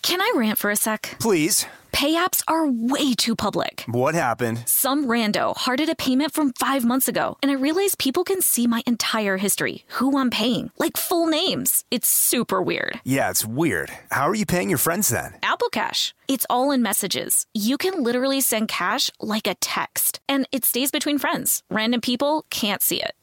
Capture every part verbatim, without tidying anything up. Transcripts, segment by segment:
Can I rant for a sec? Please. Pay apps are way too public. What happened? Some rando hearted a payment from five months ago, and I realized people can see my entire history, who I'm paying, like full names. It's super weird. Yeah, it's weird. How are you paying your friends then? Apple Cash. It's all in messages. You can literally send cash like a text, and it stays between friends. Random people can't see it.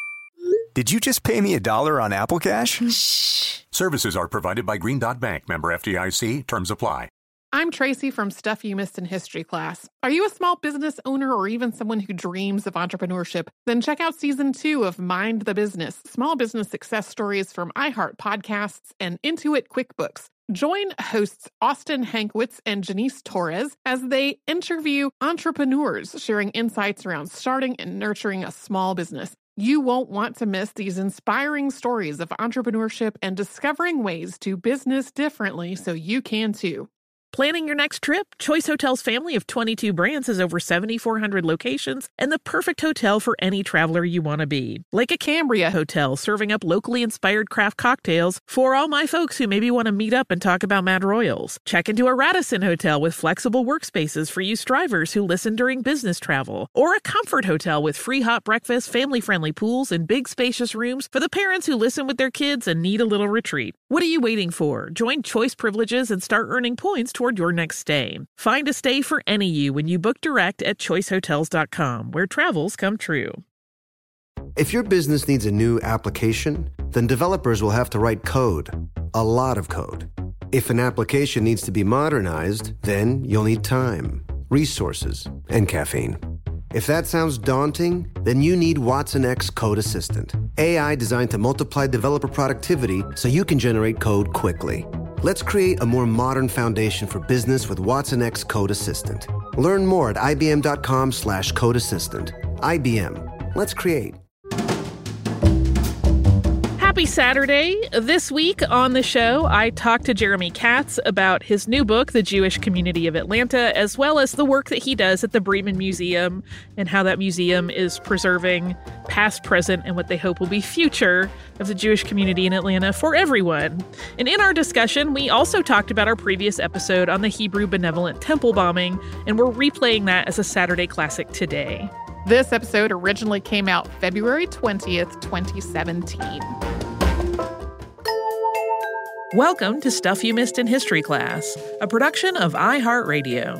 Did you just pay me a dollar on Apple Cash? Shh. Services are provided by Green Dot Bank, member F D I C. Terms apply. I'm Tracy from Stuff You Missed in History class. Are you a small business owner or even someone who dreams of entrepreneurship? Then check out season two of Mind the Business, small business success stories from iHeart Podcasts and Intuit QuickBooks. Join hosts Austin Hankwitz and Janice Torres as they interview entrepreneurs sharing insights around starting and nurturing a small business. You won't want to miss these inspiring stories of entrepreneurship and discovering ways to business differently so you can too. Planning your next trip? Choice Hotels' family of twenty-two brands has over seven thousand four hundred locations and the perfect hotel for any traveler you want to be. Like a Cambria Hotel, serving up locally inspired craft cocktails for all my folks who maybe want to meet up and talk about Mad Royals. Check into a Radisson Hotel with flexible workspaces for you strivers who listen during business travel. Or a Comfort Hotel with free hot breakfast, family-friendly pools, and big spacious rooms for the parents who listen with their kids and need a little retreat. What are you waiting for? Join Choice Privileges and start earning points toward your next stay. Find a stay for any you when you book direct at choice hotels dot com, where travels come true. If your business needs a new application, then developers will have to write code. A lot of code. If an application needs to be modernized, then you'll need time, resources, and caffeine. If that sounds daunting, then you need Watson X Code Assistant. A I designed to multiply developer productivity so you can generate code quickly. Let's create a more modern foundation for business with Watson X Code Assistant. Learn more at ibm.com slash code assistant. I B M. Let's create. Happy Saturday. This week on the show, I talked to Jeremy Katz about his new book, The Jewish Community of Atlanta, as well as the work that he does at the Bremen Museum and how that museum is preserving past, present, and what they hope will be future of the Jewish community in Atlanta for everyone. And in our discussion, we also talked about our previous episode on the Hebrew Benevolent Temple bombing, and we're replaying that as a Saturday classic today. This episode originally came out February twentieth, twenty seventeen. Welcome to Stuff You Missed in History Class, a production of iHeartRadio.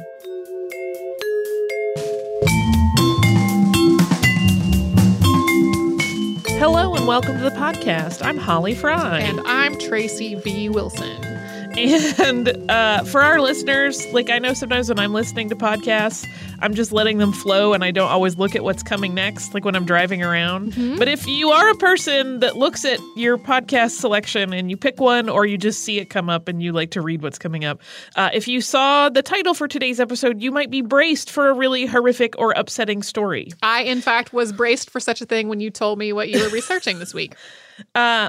Hello and welcome to the podcast. I'm Holly Fry. And I'm Tracy V. Wilson. And uh, for our listeners, like I know sometimes when I'm listening to podcasts, I'm just letting them flow and I don't always look at what's coming next, like when I'm driving around. Mm-hmm. But if you are a person that looks at your podcast selection and you pick one or you just see it come up and you like to read what's coming up, uh, if you saw the title for today's episode, you might be braced for a really horrific or upsetting story. I, in fact, was braced for such a thing when you told me what you were researching this week. Uh,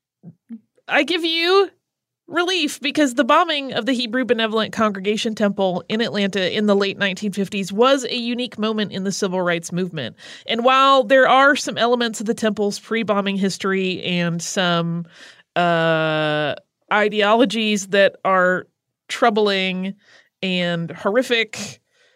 I give you relief because the bombing of the Hebrew Benevolent Congregation Temple in Atlanta in the late nineteen fifties was a unique moment in the civil rights movement. And while there are some elements of the temple's pre-bombing history and some uh, ideologies that are troubling and horrific,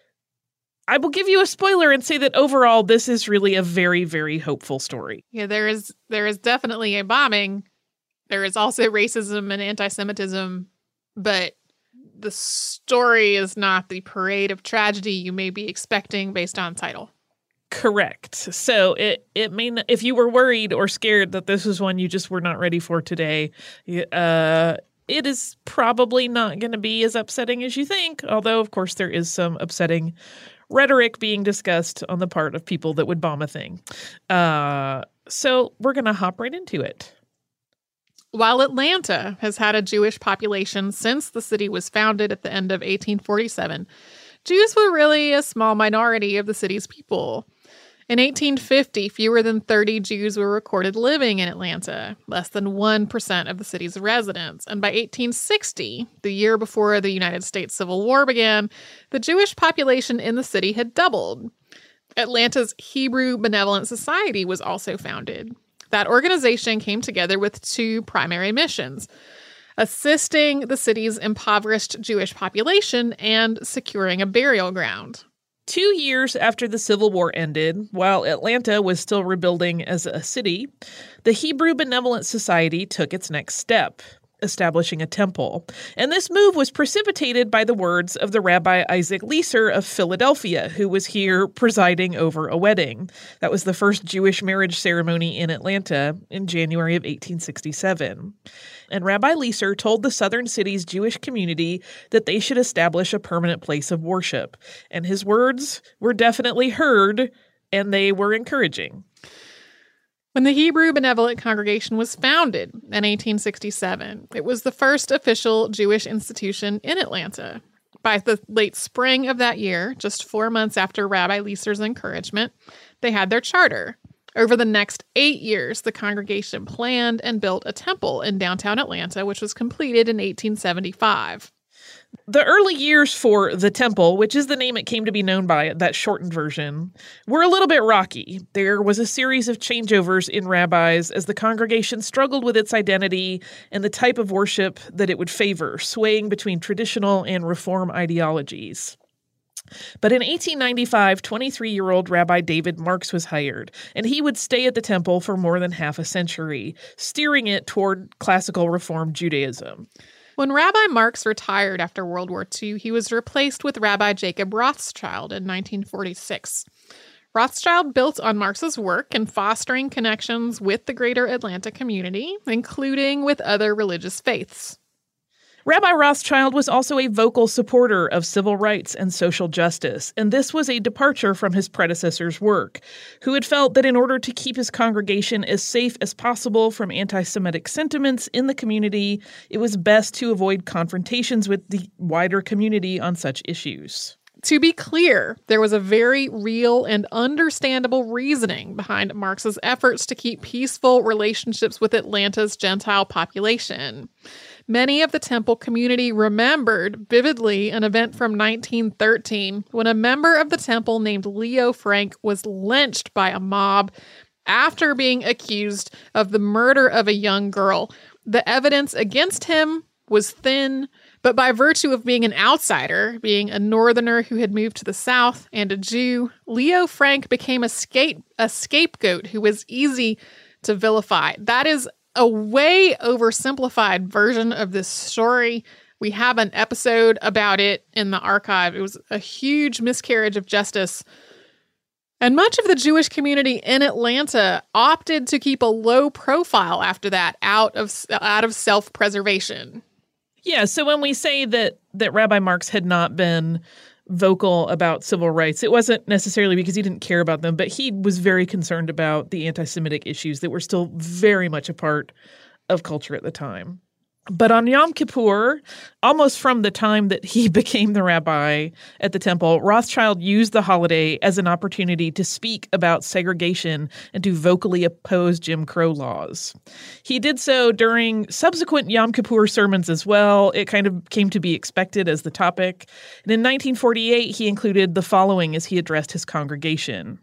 I will give you a spoiler and say that overall this is really a very, very hopeful story. Yeah, there is there is definitely a bombing. There is also racism and anti-Semitism, but the story is not the parade of tragedy you may be expecting based on title. Correct. So it it may not, if you were worried or scared that this was one you just were not ready for today, uh, it is probably not going to be as upsetting as you think. Although, of course, there is some upsetting rhetoric being discussed on the part of people that would bomb a thing. Uh, so we're going to hop right into it. While Atlanta has had a Jewish population since the city was founded at the end of eighteen forty-seven, Jews were really a small minority of the city's people. In eighteen fifty, fewer than thirty Jews were recorded living in Atlanta, less than one percent of the city's residents. And by eighteen sixty, the year before the United States Civil War began, the Jewish population in the city had doubled. Atlanta's Hebrew Benevolent Society was also founded. That organization came together with two primary missions. assisting the city's impoverished Jewish population and securing a burial ground. Two years after the Civil War ended, while Atlanta was still rebuilding as a city, the Hebrew Benevolent Society took its next step, establishing a temple. And this move was precipitated by the words of the Rabbi Isaac Leeser of Philadelphia, who was here presiding over a wedding. That was the first Jewish marriage ceremony in Atlanta in January of eighteen sixty-seven. And Rabbi Leeser told the southern city's Jewish community that they should establish a permanent place of worship. And his words were definitely heard, and they were encouraging. When the Hebrew Benevolent Congregation was founded in eighteen sixty-seven, it was the first official Jewish institution in Atlanta. By the late spring of that year, just four months after Rabbi Leeser's encouragement, they had their charter. Over the next eight years, the congregation planned and built a temple in downtown Atlanta, which was completed in eighteen seventy-five. The early years for the temple, which is the name it came to be known by, that shortened version, were a little bit rocky. There was a series of changeovers in rabbis as the congregation struggled with its identity and the type of worship that it would favor, swaying between traditional and reform ideologies. But in eighteen ninety-five, twenty-three-year-old Rabbi David Marks was hired, and he would stay at the temple for more than half a century, steering it toward classical Reform Judaism. When Rabbi Marks retired after World War Two, he was replaced with Rabbi Jacob Rothschild in nineteen forty-six. Rothschild built on Marks's work in fostering connections with the greater Atlanta community, including with other religious faiths. Rabbi Rothschild was also a vocal supporter of civil rights and social justice, and this was a departure from his predecessor's work, who had felt that in order to keep his congregation as safe as possible from anti-Semitic sentiments in the community, it was best to avoid confrontations with the wider community on such issues. To be clear, there was a very real and understandable reasoning behind Marx's efforts to keep peaceful relationships with Atlanta's Gentile population. Many of the temple community remembered vividly an event from nineteen thirteen when a member of the temple named Leo Frank was lynched by a mob after being accused of the murder of a young girl. The evidence against him was thin, but by virtue of being an outsider, being a northerner who had moved to the South and a Jew, Leo Frank became a, scape, a scapegoat who was easy to vilify. That is a way oversimplified version of this story. We have an episode about it in the archive. It was a huge miscarriage of justice. And much of the Jewish community in Atlanta opted to keep a low profile after that, out of out of self-preservation. Yeah, so when we say that that Rabbi Marks had not been vocal about civil rights, it wasn't necessarily because he didn't care about them, but he was very concerned about the anti-Semitic issues that were still very much a part of culture at the time. But on Yom Kippur, almost from the time that he became the rabbi at the temple, Rothschild used the holiday as an opportunity to speak about segregation and to vocally oppose Jim Crow laws. He did so during subsequent Yom Kippur sermons as well. It kind of came to be expected as the topic. And in nineteen forty-eight, he included the following as he addressed his congregation.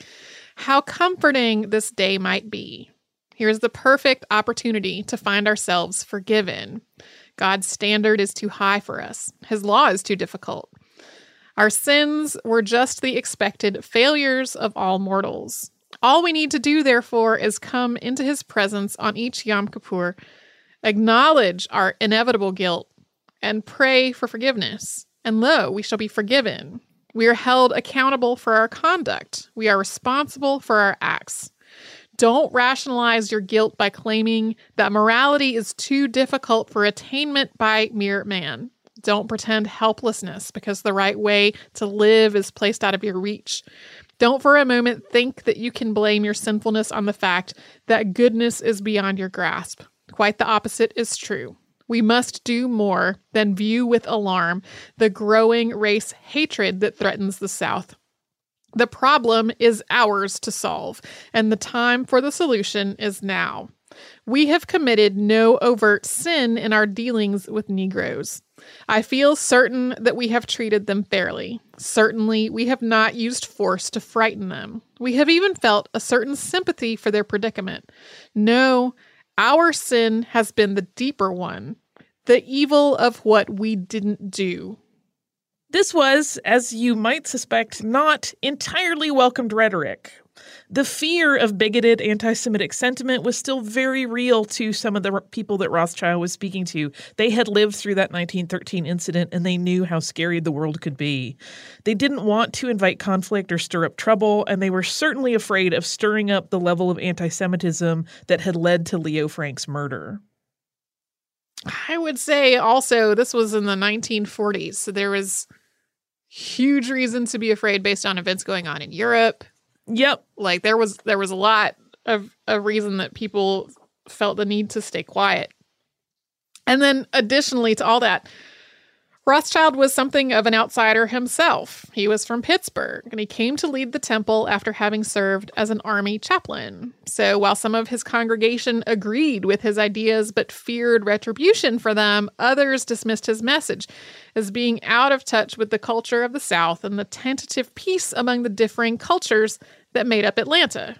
How comforting this day might be. Here's the perfect opportunity to find ourselves forgiven. God's standard is too high for us. His law is too difficult. Our sins were just the expected failures of all mortals. All we need to do, therefore, is come into his presence on each Yom Kippur, acknowledge our inevitable guilt, and pray for forgiveness. And lo, we shall be forgiven. We are held accountable for our conduct. We are responsible for our acts. Don't rationalize your guilt by claiming that morality is too difficult for attainment by mere man. Don't pretend helplessness because the right way to live is placed out of your reach. Don't for a moment think that you can blame your sinfulness on the fact that goodness is beyond your grasp. Quite the opposite is true. We must do more than view with alarm the growing race hatred that threatens the South. The problem is ours to solve, and the time for the solution is now. We have committed no overt sin in our dealings with Negroes. I feel certain that we have treated them fairly. Certainly, we have not used force to frighten them. We have even felt a certain sympathy for their predicament. No, our sin has been the deeper one. The evil of what we didn't do. This was, as you might suspect, not entirely welcomed rhetoric. The fear of bigoted anti-Semitic sentiment was still very real to some of the people that Rothschild was speaking to. They had lived through that nineteen thirteen incident, and they knew how scary the world could be. They didn't want to invite conflict or stir up trouble, and they were certainly afraid of stirring up the level of anti-Semitism that had led to Leo Frank's murder. I would say also this was in the nineteen forties, so there was huge reason to be afraid based on events going on in Europe. Yep. Like there was there was a lot of a reason that people felt the need to stay quiet. And then additionally to all that, Rothschild was something of an outsider himself. He was from Pittsburgh, and he came to lead the temple after having served as an army chaplain. So while some of his congregation agreed with his ideas but feared retribution for them, others dismissed his message as being out of touch with the culture of the South and the tentative peace among the differing cultures that made up Atlanta.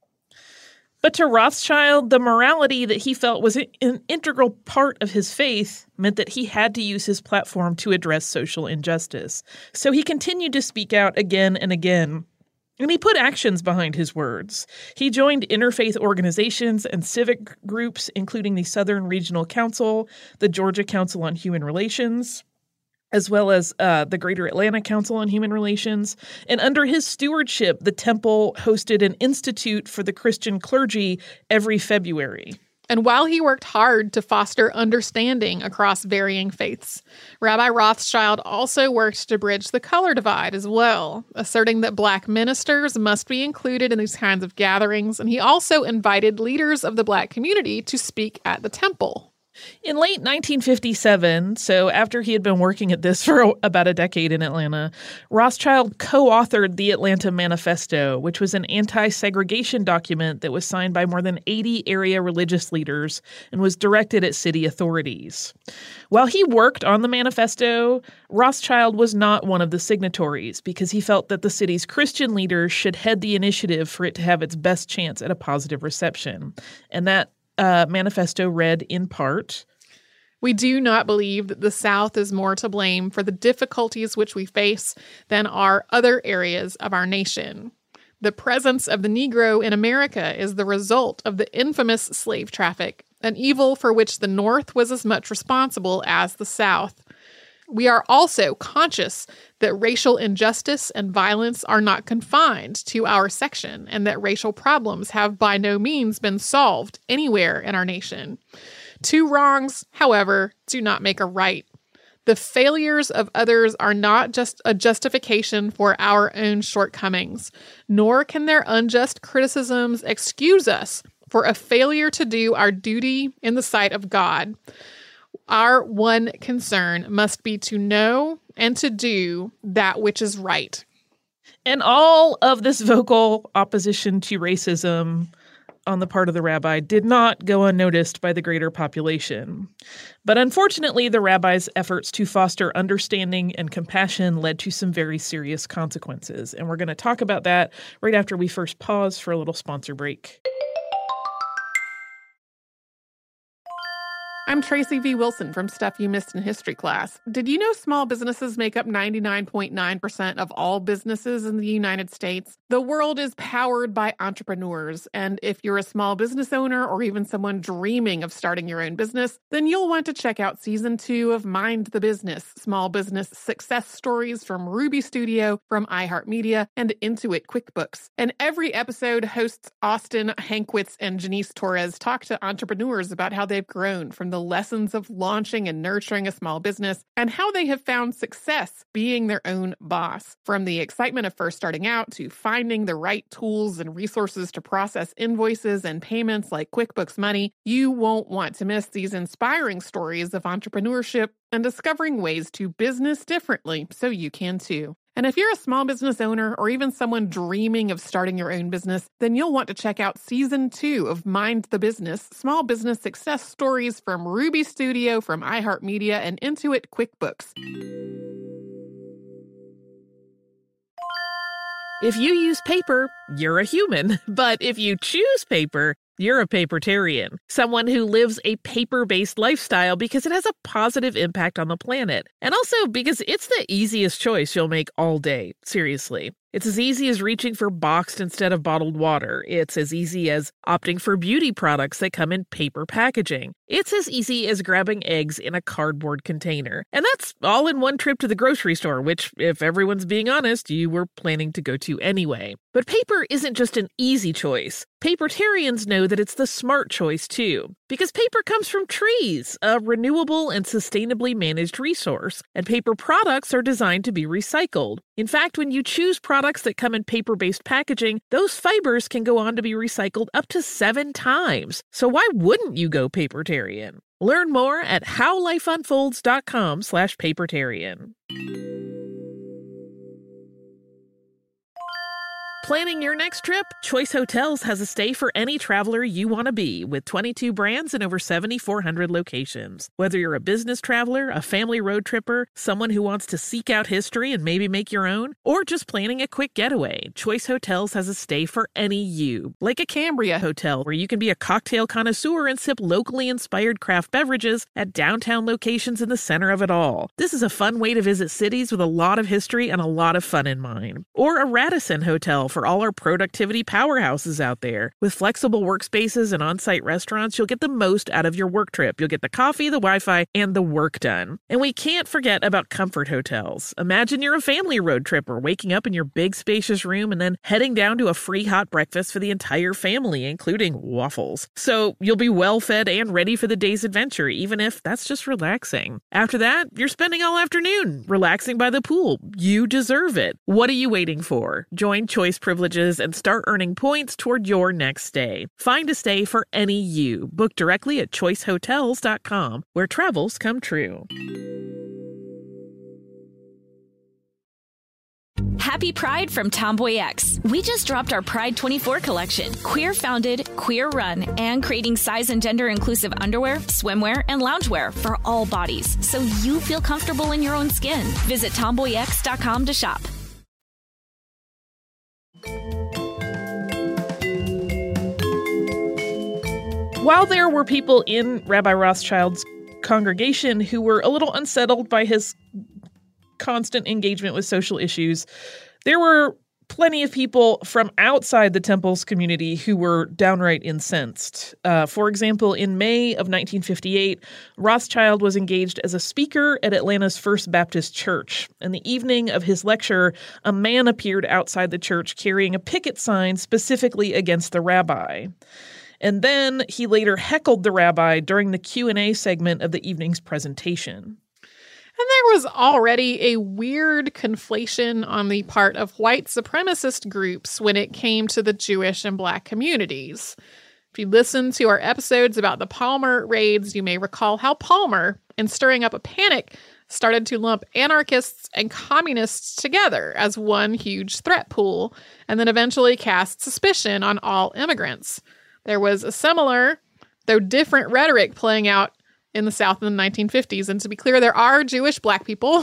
But to Rothschild, the morality that he felt was an integral part of his faith meant that he had to use his platform to address social injustice. So he continued to speak out again and again, and he put actions behind his words. He joined interfaith organizations and civic groups, including the Southern Regional Council, the Georgia Council on Human Relations, as well as uh, the Greater Atlanta Council on Human Relations. And under his stewardship, the temple hosted an institute for the Christian clergy every February. And while he worked hard to foster understanding across varying faiths, Rabbi Rothschild also worked to bridge the color divide as well, asserting that Black ministers must be included in these kinds of gatherings. And he also invited leaders of the Black community to speak at the temple. In late nineteen fifty-seven, so after he had been working at this for about a decade in Atlanta, Rothschild co-authored the Atlanta Manifesto, which was an anti-segregation document that was signed by more than eighty area religious leaders and was directed at city authorities. While he worked on the manifesto, Rothschild was not one of the signatories because he felt that the city's Christian leaders should head the initiative for it to have its best chance at a positive reception. And that Uh, manifesto read in part, "We do not believe that the South is more to blame for the difficulties which we face than are other areas of our nation. The presence of the Negro in America is the result of the infamous slave traffic, an evil for which the North was as much responsible as the South. We are also conscious that racial injustice and violence are not confined to our section and that racial problems have by no means been solved anywhere in our nation. Two wrongs, however, do not make a right. The failures of others are not just a justification for our own shortcomings, nor can their unjust criticisms excuse us for a failure to do our duty in the sight of God. Our one concern must be to know and to do that which is right." And all of this vocal opposition to racism on the part of the rabbi did not go unnoticed by the greater population. But unfortunately, the rabbi's efforts to foster understanding and compassion led to some very serious consequences. And we're going to talk about that right after we first pause for a little sponsor break. I'm Tracy V. Wilson from Stuff You Missed in History Class. Did you know small businesses make up ninety-nine point nine percent of all businesses in the United States? The world is powered by entrepreneurs, and if you're a small business owner or even someone dreaming of starting your own business, then you'll want to check out Season two of Mind the Business, Small Business Success Stories from Ruby Studio, from iHeartMedia, and Intuit QuickBooks. And every episode, hosts Austin Hankwitz and Janice Torres talk to entrepreneurs about how they've grown from the lessons of launching and nurturing a small business and how they have found success being their own boss. From the excitement of first starting out to finding the right tools and resources to process invoices and payments like QuickBooks Money, you won't want to miss these inspiring stories of entrepreneurship and discovering ways to business differently so you can too. And if you're a small business owner or even someone dreaming of starting your own business, then you'll want to check out Season two of Mind the Business, Small Business Success Stories from Ruby Studio, from iHeartMedia, and Intuit QuickBooks. If you use paper, you're a human. But if you choose paper, You're a papertarian, someone who lives a paper-based lifestyle because it has a positive impact on the planet, and also because it's the easiest choice you'll make all day, seriously. It's as easy as reaching for boxed instead of bottled water. It's as easy as opting for beauty products that come in paper packaging. It's as easy as grabbing eggs in a cardboard container. And that's all in one trip to the grocery store, which, if everyone's being honest, you were planning to go to anyway. But paper isn't just an easy choice. Papertarians know that it's the smart choice, too. Because paper comes from trees, a renewable and sustainably managed resource. And paper products are designed to be recycled. In fact, when you choose products that come in paper-based packaging, those fibers can go on to be recycled up to seven times. So why wouldn't you go papertarian? Learn more at howlifeunfolds.com slash papertarian. Planning your next trip? Choice Hotels has a stay for any traveler you want to be, with twenty-two brands and over seven thousand four hundred locations. Whether you're a business traveler, a family road tripper, someone who wants to seek out history and maybe make your own, or just planning a quick getaway, Choice Hotels has a stay for any you. Like a Cambria Hotel, where you can be a cocktail connoisseur and sip locally inspired craft beverages at downtown locations in the center of it all. This is a fun way to visit cities with a lot of history and a lot of fun in mind. Or a Radisson Hotel for all our productivity powerhouses out there. With flexible workspaces and on-site restaurants, you'll get the most out of your work trip. You'll get the coffee, the Wi-Fi, and the work done. And we can't forget about comfort hotels. Imagine you're a family road tripper, waking up in your big spacious room and then heading down to a free hot breakfast for the entire family, including waffles. So you'll be well fed and ready for the day's adventure, even if that's just relaxing. After that, you're spending all afternoon relaxing by the pool. You deserve it. What are you waiting for? Join Choice Privileges and start earning points toward your next stay. Find a stay for any you. Book directly at choice hotels dot com, where travels come true. Happy Pride from Tomboy X. We just dropped our Pride twenty-four collection. Queer founded, queer run, and creating size and gender inclusive underwear, swimwear, and loungewear for all bodies, so you feel comfortable in your own skin. Visit tomboy x dot com to shop. While there were people in Rabbi Rothschild's congregation who were a little unsettled by his constant engagement with social issues, there were plenty of people from outside the temple's community who were downright incensed. Uh, for example, in May of nineteen fifty-eight, Rothschild was engaged as a speaker at Atlanta's First Baptist Church. And the evening of his lecture, a man appeared outside the church carrying a picket sign specifically against the rabbi. And then he later heckled the rabbi during the Q and A segment of the evening's presentation. And there was already a weird conflation on the part of white supremacist groups when it came to the Jewish and Black communities. If you listen to our episodes about the Palmer raids, you may recall how Palmer, in stirring up a panic, started to lump anarchists and communists together as one huge threat pool, and then eventually cast suspicion on all immigrants. There was a similar, though different, rhetoric playing out in the South in the nineteen fifties. And to be clear, there are Jewish Black people.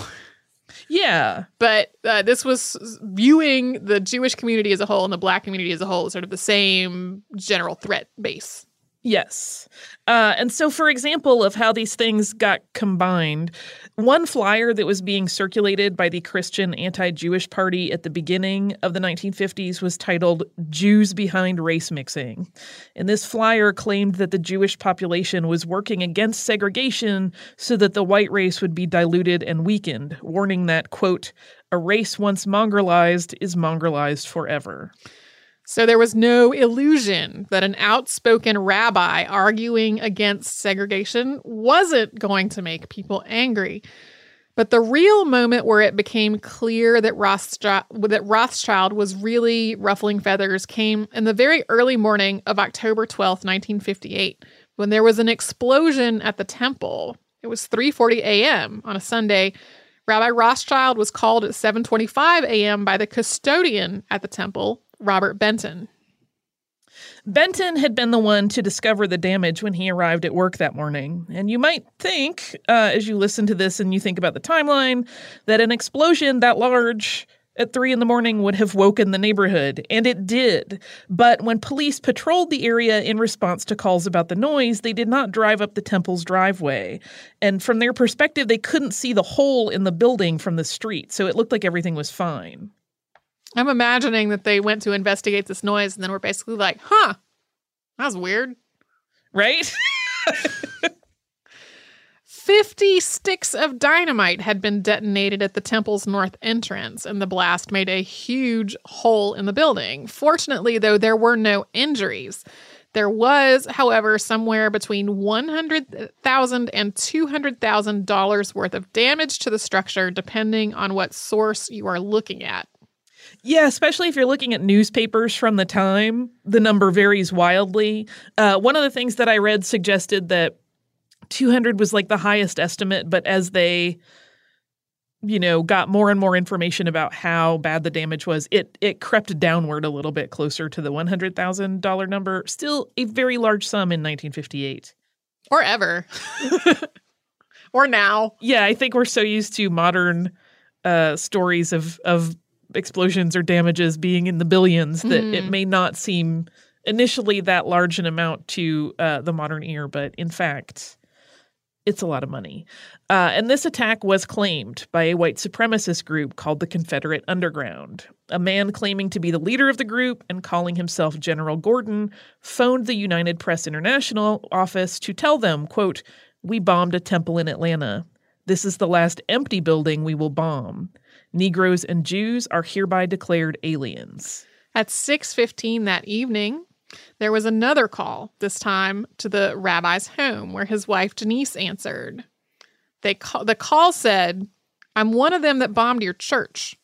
Yeah. But uh, this was viewing the Jewish community as a whole and the Black community as a whole as sort of the same general threat base. Yes. Uh, and so, for example, of how these things got combined, one flyer that was being circulated by the Christian anti-Jewish party at the beginning of the nineteen fifties was titled Jews Behind Race Mixing. And this flyer claimed that the Jewish population was working against segregation so that the white race would be diluted and weakened, warning that, quote, a race once mongrelized is mongrelized forever. So there was no illusion that an outspoken rabbi arguing against segregation wasn't going to make people angry. But the real moment where it became clear that Rothschild, that Rothschild was really ruffling feathers came in the very early morning of October twelfth, nineteen fifty-eight, when there was an explosion at the temple. It was three forty a.m. on a Sunday. Rabbi Rothschild was called at seven twenty-five a.m. by the custodian at the temple, Robert Benton. Benton had been the one to discover the damage when he arrived at work that morning. And you might think, uh, as you listen to this and you think about the timeline, that an explosion that large at three in the morning would have woken the neighborhood, and it did. But when police patrolled the area in response to calls about the noise, they did not drive up the temple's driveway. And from their perspective, they couldn't see the hole in the building from the street, so it looked like everything was fine. I'm imagining that they went to investigate this noise and then were basically like, huh, that was weird. Right? Fifty sticks of dynamite had been detonated at the temple's north entrance, and the blast made a huge hole in the building. Fortunately, though, there were no injuries. There was, however, somewhere between one hundred thousand dollars and two hundred thousand dollars worth of damage to the structure, depending on what source you are looking at. Yeah, especially if you're looking at newspapers from the time, the number varies wildly. Uh, one of the things that I read suggested that two hundred was like the highest estimate, but as they, you know, got more and more information about how bad the damage was, it it crept downward a little bit closer to the one hundred thousand dollars number. Still a very large sum in nineteen fifty-eight. Or ever. Or now. Yeah, I think we're so used to modern uh, stories of, of explosions or damages being in the billions that mm. it may not seem initially that large an amount to uh, the modern ear, but in fact, it's a lot of money. Uh, and this attack was claimed by a white supremacist group called the Confederate Underground. A man claiming to be the leader of the group and calling himself General Gordon phoned the United Press International office to tell them, quote, "We bombed a temple in Atlanta. This is the last empty building we will bomb. Negroes and Jews are hereby declared aliens." At six fifteen that evening, there was another call, this time to the rabbi's home, where his wife Denise answered. They call, the call said, "I'm one of them that bombed your church.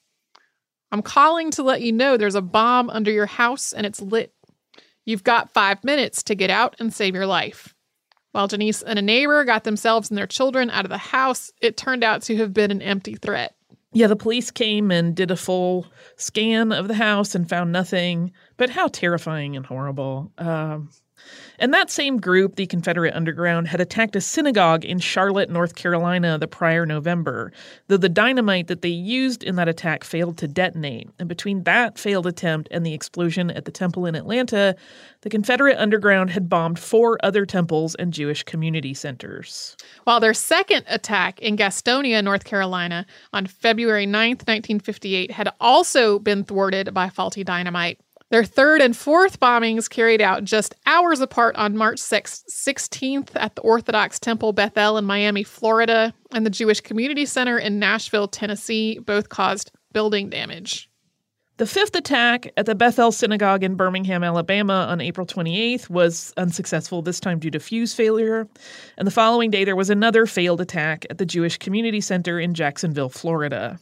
I'm calling to let you know there's a bomb under your house and it's lit. You've got five minutes to get out and save your life." While Denise and a neighbor got themselves and their children out of the house, it turned out to have been an empty threat. Yeah, the police came and did a full scan of the house and found nothing. But how terrifying and horrible. Um, and that same group, the Confederate Underground, had attacked a synagogue in Charlotte, North Carolina the prior November, though the dynamite that they used in that attack failed to detonate. And between that failed attempt and the explosion at the temple in Atlanta, the Confederate Underground had bombed four other temples and Jewish community centers. While their second attack in Gastonia, North Carolina, on February ninth, nineteen fifty-eight, had also been thwarted by faulty dynamite. Their third and fourth bombings carried out just hours apart on March sixteenth at the Orthodox Temple Bethel in Miami, Florida, and the Jewish Community Center in Nashville, Tennessee, both caused building damage. The fifth attack at the Bethel Synagogue in Birmingham, Alabama on April twenty-eighth was unsuccessful, this time due to fuse failure. And the following day, there was another failed attack at the Jewish Community Center in Jacksonville, Florida.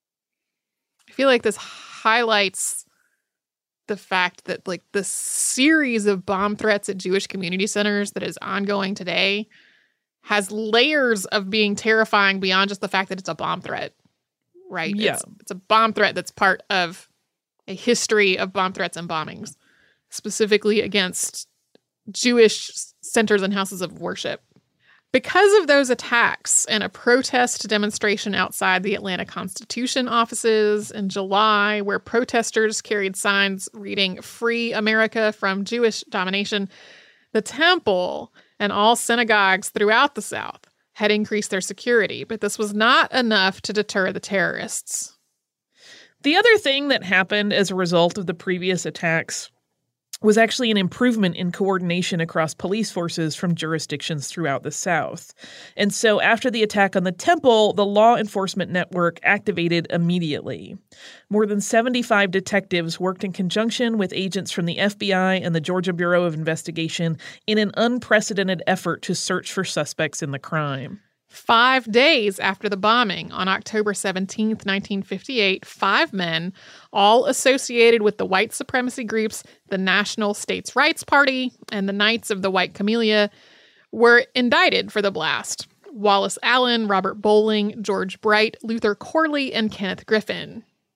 I feel like this highlights the fact that, like, the series of bomb threats at Jewish community centers that is ongoing today has layers of being terrifying beyond just the fact that it's a bomb threat, right? Yeah. It's, it's a bomb threat that's part of a history of bomb threats and bombings, specifically against Jewish centers and houses of worship. Because of those attacks and a protest demonstration outside the Atlanta Constitution offices in July, where protesters carried signs reading "Free America from Jewish Domination," the temple and all synagogues throughout the South had increased their security, but this was not enough to deter the terrorists. The other thing that happened as a result of the previous attacks was actually an improvement in coordination across police forces from jurisdictions throughout the South. And so after the attack on the temple, the law enforcement network activated immediately. More than seventy-five detectives worked in conjunction with agents from the F B I and the Georgia Bureau of Investigation in an unprecedented effort to search for suspects in the crime. Five days after the bombing, on October seventeenth, nineteen fifty-eight, five men, all associated with the white supremacy groups, the National States Rights Party, and the Knights of the White Camellia, were indicted for the blast. Wallace Allen, Robert Bowling, George Bright, Luther Corley, and Kenneth Griffin.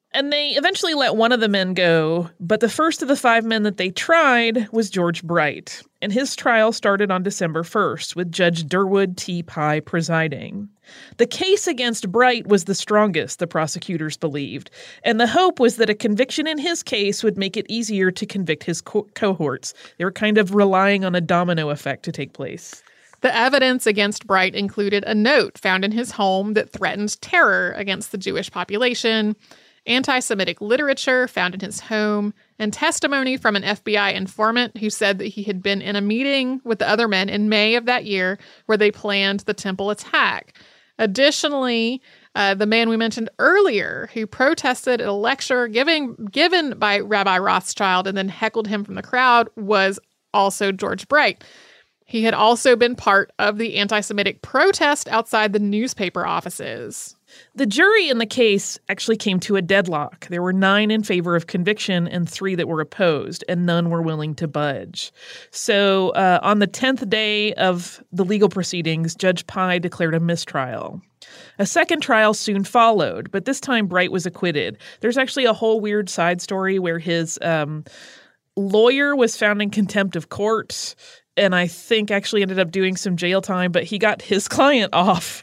And they eventually let one of the men go, but the first of the five men that they tried was George Bright, and his trial started on December first, with Judge Durwood T. Pye presiding. The case against Bright was the strongest, the prosecutors believed, and the hope was that a conviction in his case would make it easier to convict his co- cohorts. They were kind of relying on a domino effect to take place. The evidence against Bright included a note found in his home that threatened terror against the Jewish population, anti-Semitic literature found in his home, and testimony from an F B I informant who said that he had been in a meeting with the other men in May of that year where they planned the temple attack. Additionally, uh, the man we mentioned earlier who protested at a lecture giving, given by Rabbi Rothschild and then heckled him from the crowd was also George Bright. He had also been part of the anti-Semitic protest outside the newspaper offices. The jury in the case actually came to a deadlock. There were nine in favor of conviction and three that were opposed, and none were willing to budge. So uh, on the tenth day of the legal proceedings, Judge Pye declared a mistrial. A second trial soon followed, but this time Bright was acquitted. There's actually a whole weird side story where his um, lawyer was found in contempt of court, and I think actually ended up doing some jail time, but he got his client off.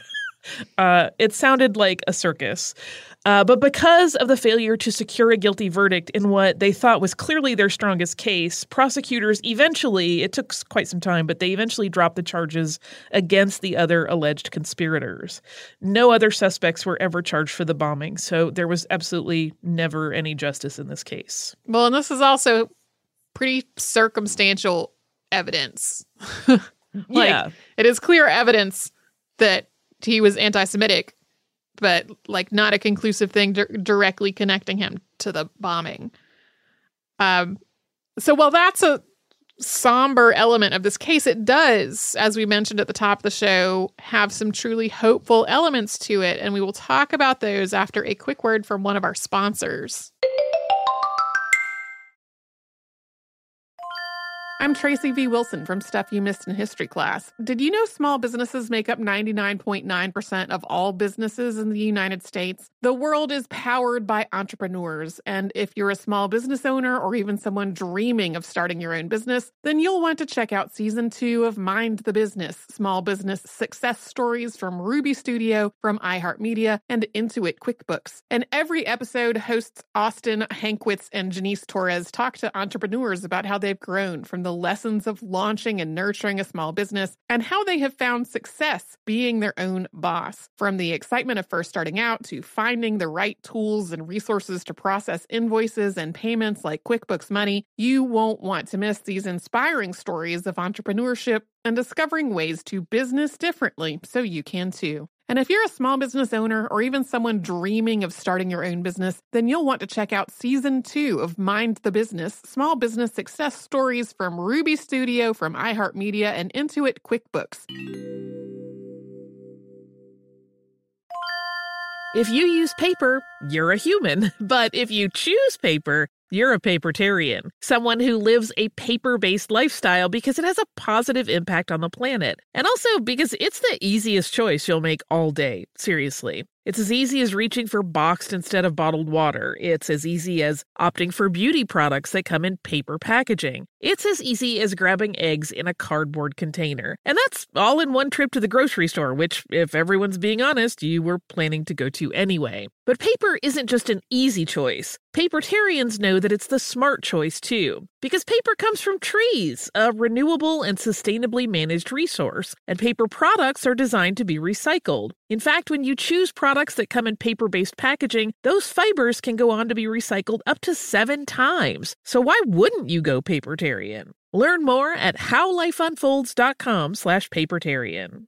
Uh, it sounded like a circus. Uh, but because of the failure to secure a guilty verdict in what they thought was clearly their strongest case, prosecutors eventually, it took quite some time, but they eventually dropped the charges against the other alleged conspirators. No other suspects were ever charged for the bombing, so there was absolutely never any justice in this case. Well, and this is also pretty circumstantial evidence. like, yeah. It is clear evidence that he was anti-Semitic, but like not a conclusive thing di- directly connecting him to the bombing. Um, so while that's a somber element of this case, it does, as we mentioned at the top of the show, have some truly hopeful elements to it. And we will talk about those after a quick word from one of our sponsors. I'm Tracy V. Wilson from Stuff You Missed in History Class. Did you know small businesses make up ninety-nine point nine percent of all businesses in the United States? The world is powered by entrepreneurs, and if you're a small business owner or even someone dreaming of starting your own business, then you'll want to check out Season two of Mind the Business, Small Business Success Stories from Ruby Studio, from iHeartMedia, and Intuit QuickBooks. And every episode, hosts Austin Hankwitz and Janice Torres talk to entrepreneurs about how they've grown from the the lessons of launching and nurturing a small business and how they have found success being their own boss. From the excitement of first starting out to finding the right tools and resources to process invoices and payments like QuickBooks Money, you won't want to miss these inspiring stories of entrepreneurship and discovering ways to business differently so you can too. And if you're a small business owner or even someone dreaming of starting your own business, then you'll want to check out Season two of Mind the Business, Small Business Success Stories from Ruby Studio, from iHeartMedia, and Intuit QuickBooks. If you use paper, you're a human. But if you choose paper, you're a papertarian, someone who lives a paper-based lifestyle because it has a positive impact on the planet. And also because it's the easiest choice you'll make all day. Seriously. It's as easy as reaching for boxed instead of bottled water. It's as easy as opting for beauty products that come in paper packaging. It's as easy as grabbing eggs in a cardboard container. And that's all in one trip to the grocery store, which, if everyone's being honest, you were planning to go to anyway. But paper isn't just an easy choice. Papertarians know that it's the smart choice, too. Because paper comes from trees, a renewable and sustainably managed resource. And paper products are designed to be recycled. In fact, when you choose products that come in paper-based packaging, those fibers can go on to be recycled up to seven times. So why wouldn't you go papertarian? Learn more at howlifeunfolds.com slash papertarian.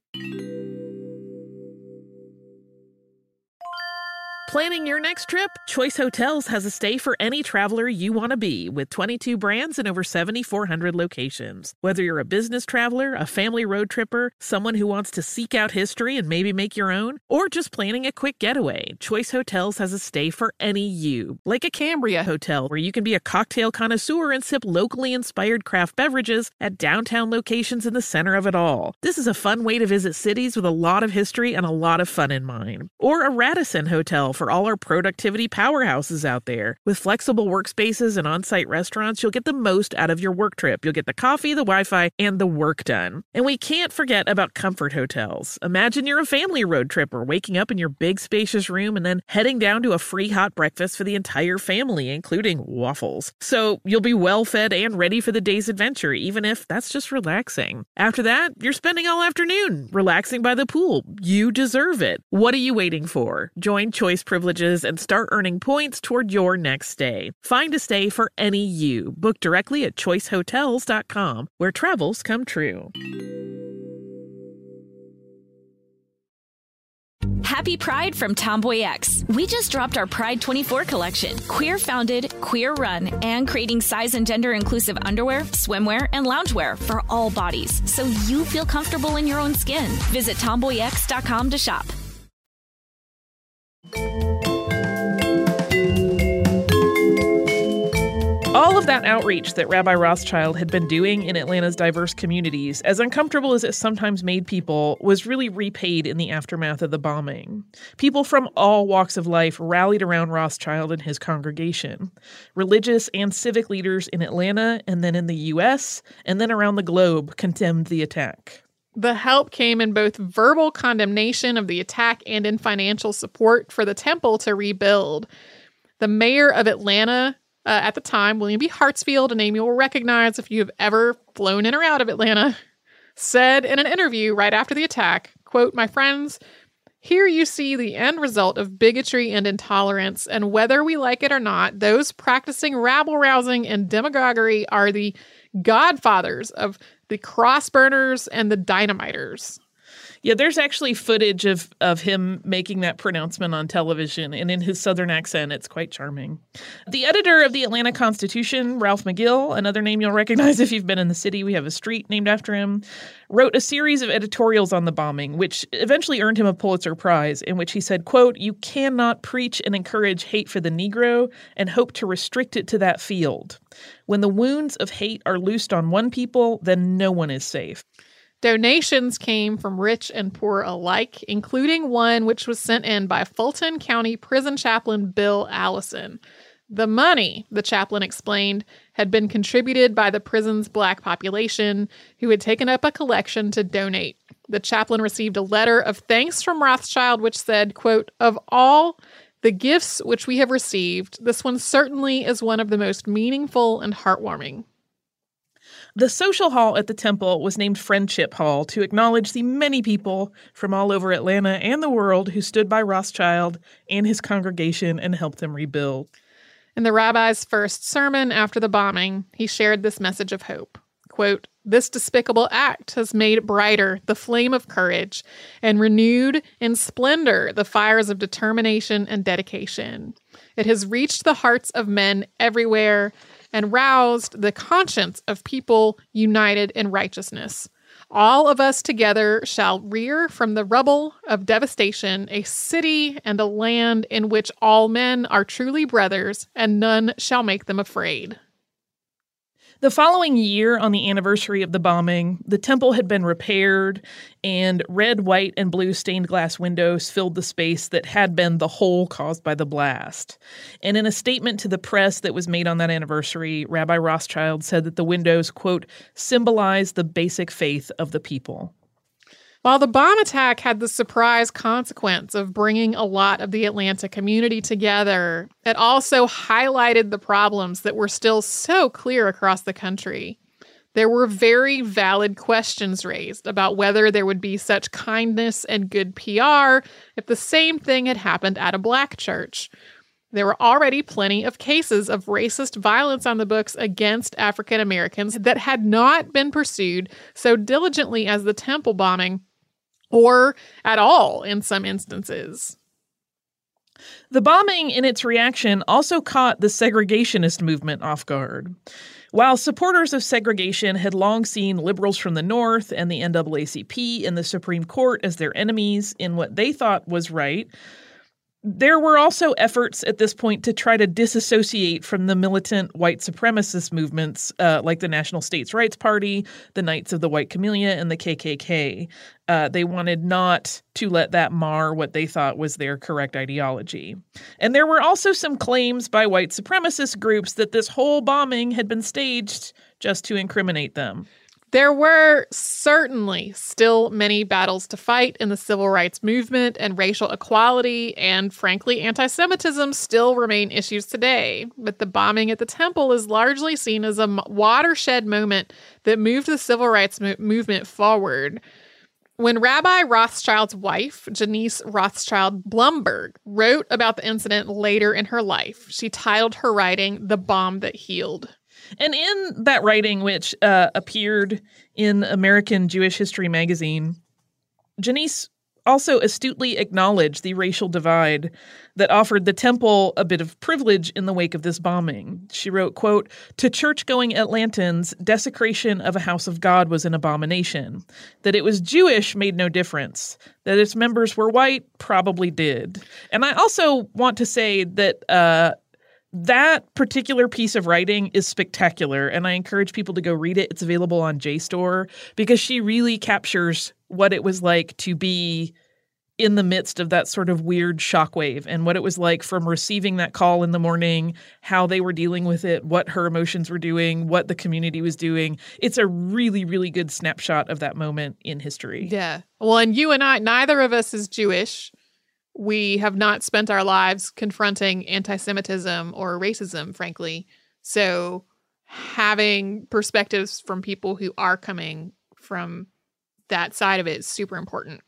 Planning your next trip? Choice Hotels has a stay for any traveler you want to be, with twenty-two brands and over seven thousand four hundred locations. Whether you're a business traveler, a family road tripper, someone who wants to seek out history and maybe make your own, or just planning a quick getaway, Choice Hotels has a stay for any you. Like a Cambria Hotel, where you can be a cocktail connoisseur and sip locally inspired craft beverages at downtown locations in the center of it all. This is a fun way to visit cities with a lot of history and a lot of fun in mind. Or a Radisson Hotel, for all our productivity powerhouses out there. With flexible workspaces and on-site restaurants, you'll get the most out of your work trip. You'll get the coffee, the Wi-Fi, and the work done. And we can't forget about comfort hotels. Imagine you're a family road tripper, waking up in your big spacious room and then heading down to a free hot breakfast for the entire family, including waffles. So you'll be well fed and ready for the day's adventure, even if that's just relaxing. After that, you're spending all afternoon relaxing by the pool. You deserve it. What are you waiting for? Join Choice Privileges and start earning points toward your next stay. Find a stay for any you. Book directly at choice hotels dot com, where travels come true. Happy Pride from Tomboy X. We just dropped our Pride twenty-four collection. Queer founded, queer run, and creating size and gender inclusive underwear, swimwear, and loungewear for all bodies, so you feel comfortable in your own skin. Visit tomboy x dot com to shop. All of that outreach that Rabbi Rothschild had been doing in Atlanta's diverse communities, as uncomfortable as it sometimes made people, was really repaid in the aftermath of the bombing. People from all walks of life rallied around Rothschild and his congregation. Religious and civic leaders in Atlanta and then in the U S and then around the globe condemned the attack. The help came in both verbal condemnation of the attack and in financial support for the temple to rebuild. The mayor of Atlanta, Uh, at the time, William B. Hartsfield, a name you will recognize if you have ever flown in or out of Atlanta, said in an interview right after the attack, quote, "My friends, here you see the end result of bigotry and intolerance, and whether we like it or not, those practicing rabble-rousing and demagoguery are the godfathers of the cross-burners and the dynamiters." Yeah, there's actually footage of, of him making that pronouncement on television, and in his Southern accent, it's quite charming. The editor of the Atlanta Constitution, Ralph McGill, another name you'll recognize if you've been in the city, we have a street named after him, wrote a series of editorials on the bombing, which eventually earned him a Pulitzer Prize, in which he said, quote, "You cannot preach and encourage hate for the Negro and hope to restrict it to that field. When the wounds of hate are loosed on one people, then no one is safe." Donations came from rich and poor alike, including one which was sent in by Fulton County prison chaplain Bill Allison. The money, the chaplain explained, had been contributed by the prison's black population, who had taken up a collection to donate. The chaplain received a letter of thanks from Rothschild, which said, quote, "Of all the gifts which we have received, this one certainly is one of the most meaningful and heartwarming." The social hall at the temple was named Friendship Hall to acknowledge the many people from all over Atlanta and the world who stood by Rothschild and his congregation and helped them rebuild. In the rabbi's first sermon after the bombing, he shared this message of hope. Quote, "This despicable act has made brighter the flame of courage and renewed in splendor the fires of determination and dedication. It has reached the hearts of men everywhere and roused the conscience of people united in righteousness. All of us together shall rear from the rubble of devastation a city and a land in which all men are truly brothers, and none shall make them afraid." The following year, on the anniversary of the bombing, the temple had been repaired, and red, white, and blue stained glass windows filled the space that had been the hole caused by the blast. And in a statement to the press that was made on that anniversary, Rabbi Rothschild said that the windows, quote, "symbolize the basic faith of the people." While the bomb attack had the surprise consequence of bringing a lot of the Atlanta community together, it also highlighted the problems that were still so clear across the country. There were very valid questions raised about whether there would be such kindness and good P R if the same thing had happened at a black church. There were already plenty of cases of racist violence on the books against African Americans that had not been pursued so diligently as the temple bombing, or at all in some instances. The bombing, in its reaction, also caught the segregationist movement off guard. While supporters of segregation had long seen liberals from the North and the N double A C P in the Supreme Court as their enemies in what they thought was right, There were also efforts at this point to try to disassociate from the militant white supremacist movements uh, like the National States Rights Party, the Knights of the White Camellia, and the K K K. Uh, they wanted not to let that mar what they thought was their correct ideology. And there were also some claims by white supremacist groups that this whole bombing had been staged just to incriminate them. There were certainly still many battles to fight in the civil rights movement, and racial equality and, frankly, anti-Semitism still remain issues today. But the bombing at the temple is largely seen as a watershed moment that moved the civil rights mo- movement forward. When Rabbi Rothschild's wife, Janice Rothschild Blumberg, wrote about the incident later in her life, she titled her writing "The Bomb That Healed." And in that writing, which uh, appeared in American Jewish History magazine, Janice also astutely acknowledged the racial divide that offered the temple a bit of privilege in the wake of this bombing. She wrote, quote, "To church-going Atlantans, desecration of a house of God was an abomination. That it was Jewish made no difference. That its members were white probably did." And I also want to say that uh, that particular piece of writing is spectacular, and I encourage people to go read it. It's available on JSTOR, because she really captures what it was like to be in the midst of that sort of weird shockwave, and what it was like from receiving that call in the morning, how they were dealing with it, what her emotions were doing, what the community was doing. It's a really, really good snapshot of that moment in history. Yeah. Well, and you and I, neither of us is Jewish. We have not spent our lives confronting anti-Semitism or racism, frankly. So having perspectives from people who are coming from that side of it is super important.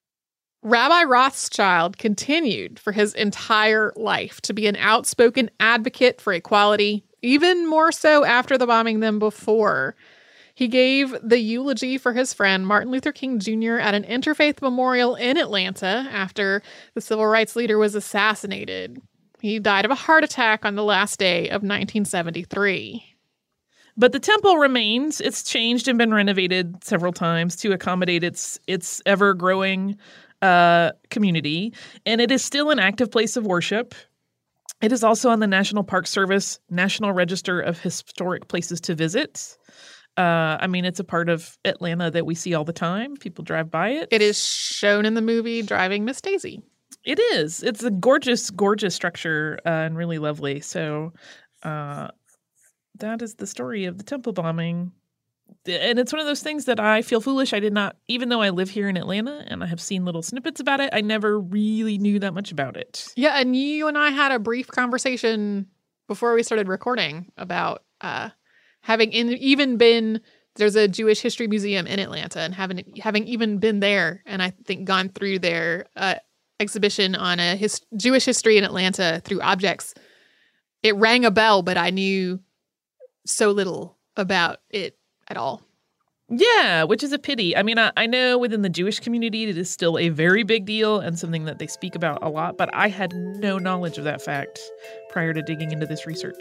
Rabbi Rothschild continued for his entire life to be an outspoken advocate for equality, even more so after the bombing than before. He gave the eulogy for his friend Martin Luther King Junior at an interfaith memorial in Atlanta after the civil rights leader was assassinated. He died of a heart attack on the last day of nineteen seventy-three. But the temple remains. It's changed and been renovated several times to accommodate its its ever-growing uh, community, and it is still an active place of worship. It is also on the National Park Service National Register of Historic Places to Visit. Uh, I mean, it's a part of Atlanta that we see all the time. People drive by it. It is shown in the movie Driving Miss Daisy. It is. It's a gorgeous, gorgeous structure uh, and really lovely. So uh, that is the story of the temple bombing. And it's one of those things that I feel foolish. I did not, even though I live here in Atlanta and I have seen little snippets about it, I never really knew that much about it. Yeah, and you and I had a brief conversation before we started recording about uh, having in, even been, there's a Jewish History Museum in Atlanta, and having having even been there, and I think gone through their uh, exhibition on a his, Jewish history in Atlanta through objects. It rang a bell, but I knew so little about it at all. Yeah, which is a pity. I mean, I, I know within the Jewish community it is still a very big deal and something that they speak about a lot, but I had no knowledge of that fact prior to digging into this research.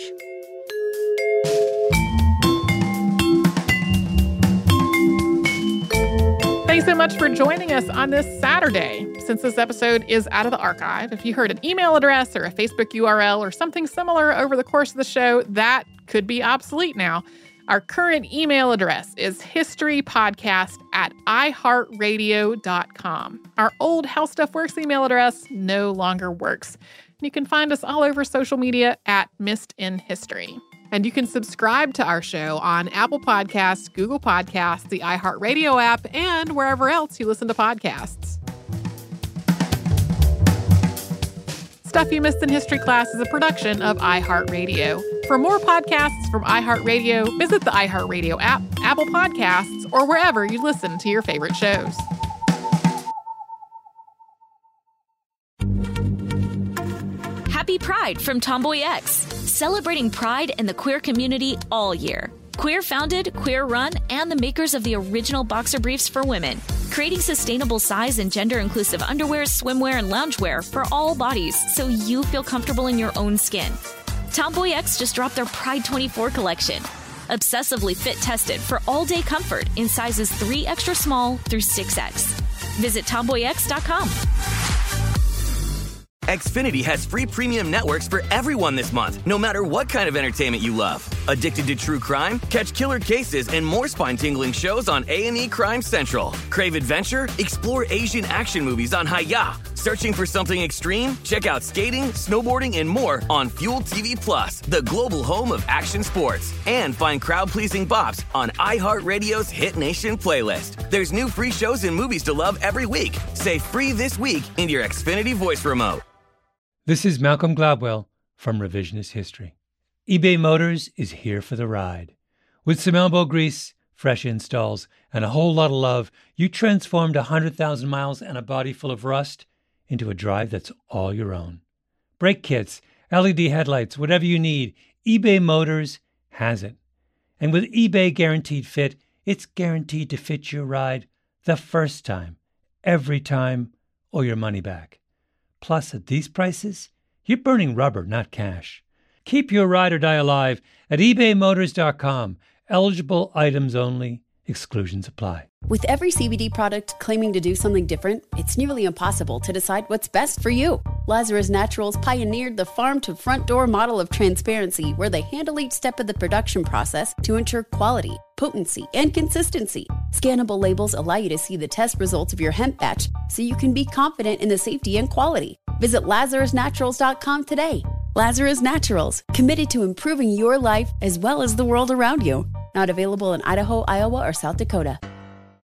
Thanks so much for joining us on this Saturday. Since this episode is out of the archive, if you heard an email address or a Facebook U R L or something similar over the course of the show, that could be obsolete now. Our current email address is historypodcast at iheartradio dot com. Our old How Stuff Works email address no longer works. You can find us all over social media at Missed in History. And you can subscribe to our show on Apple Podcasts, Google Podcasts, the iHeartRadio app, and wherever else you listen to podcasts. Stuff You Missed in History Class is a production of iHeartRadio. For more podcasts from iHeartRadio, visit the iHeartRadio app, Apple Podcasts, or wherever you listen to your favorite shows. Happy Pride from Tomboy X, celebrating pride and the queer community all year. Queer founded, queer run, and the makers of the original boxer briefs for women, creating sustainable size and gender inclusive underwear, swimwear, and loungewear for all bodies so you feel comfortable in your own skin. Tomboy X just dropped their Pride twenty-four collection, obsessively fit tested for all day comfort in sizes three extra small through six X. Visit tomboy x dot com. Xfinity has free premium networks for everyone this month, no matter what kind of entertainment you love. Addicted to true crime? Catch killer cases and more spine-tingling shows on A and E Crime Central. Crave adventure? Explore Asian action movies on Hi-Ya. Searching for something extreme? Check out skating, snowboarding, and more on Fuel T V Plus, the global home of action sports. And find crowd-pleasing bops on iHeartRadio's Hit Nation playlist. There's new free shows and movies to love every week. Say free this week in your Xfinity voice remote. This is Malcolm Gladwell from Revisionist History. eBay Motors is here for the ride. With some elbow grease, fresh installs, and a whole lot of love, you transformed one hundred thousand miles and a body full of rust into a drive that's all your own. Brake kits, L E D headlights, whatever you need, eBay Motors has it. And with eBay Guaranteed Fit, it's guaranteed to fit your ride the first time, every time, or your money back. Plus, at these prices, you're burning rubber, not cash. Keep your ride or die alive at ebay motors dot com. Eligible items only. Exclusions apply. With every C B D product claiming to do something different, it's nearly impossible to decide what's best for you. Lazarus Naturals pioneered the farm-to-front-door model of transparency, where they handle each step of the production process to ensure quality, potency, and consistency. Scannable labels allow you to see the test results of your hemp batch, so you can be confident in the safety and quality. Visit lazarus naturals dot com today. Lazarus Naturals, committed to improving your life as well as the world around you. Not available in Idaho, Iowa, or South Dakota.